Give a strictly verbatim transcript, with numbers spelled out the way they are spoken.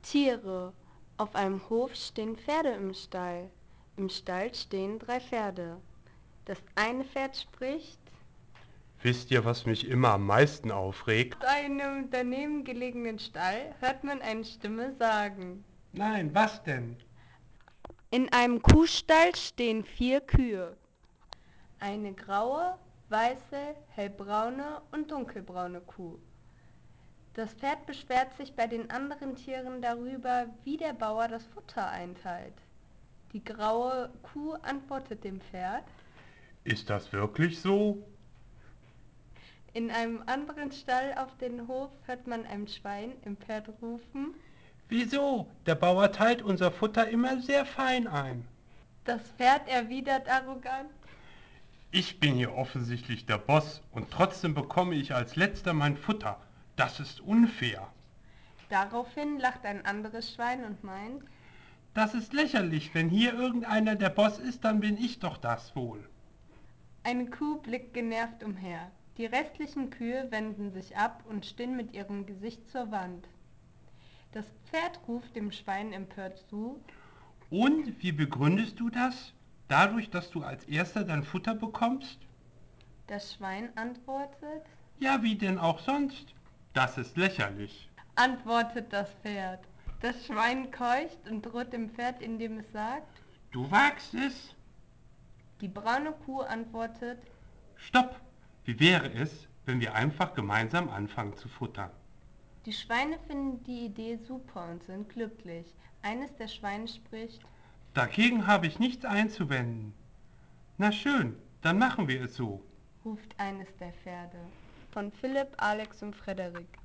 Tiere. Auf einem Hof stehen Pferde im Stall. Im Stall stehen drei Pferde. Das eine Pferd spricht: Wisst ihr, was mich immer am meisten aufregt? Aus einem daneben gelegenen Stall hört man eine Stimme sagen: Nein, was denn? In einem Kuhstall stehen vier Kühe. Eine graue, weiße, hellbraune und dunkelbraune Kuh. Das Pferd beschwert sich bei den anderen Tieren darüber, wie der Bauer das Futter einteilt. Die graue Kuh antwortet dem Pferd: Ist das wirklich so? In einem anderen Stall auf dem Hof hört man ein Schwein im Pferd rufen: Wieso? Der Bauer teilt unser Futter immer sehr fein ein. Das Pferd erwidert arrogant: Ich bin hier offensichtlich der Boss und trotzdem bekomme ich als letzter mein Futter. Das ist unfair. Daraufhin lacht ein anderes Schwein und meint: Das ist lächerlich. Wenn hier irgendeiner der Boss ist, dann bin ich doch das wohl. Eine Kuh blickt genervt umher. Die restlichen Kühe wenden sich ab und stehen mit ihrem Gesicht zur Wand. Das Pferd ruft dem Schwein empört zu: Und wie begründest du das? Dadurch, dass du als erster dein Futter bekommst? Das Schwein antwortet: Ja, wie denn auch sonst? Das ist lächerlich. Antwortet das Pferd. Das Schwein keucht und droht dem Pferd, indem es sagt: Du wagst es? Die braune Kuh antwortet: Stopp! Wie wäre es, wenn wir einfach gemeinsam anfangen zu futtern? Die Schweine finden die Idee super und sind glücklich. Eines der Schweine spricht: Dagegen habe ich nichts einzuwenden. Na schön, dann machen wir es so. ruft eines der Pferde. Von Philipp, Alex und Frederik.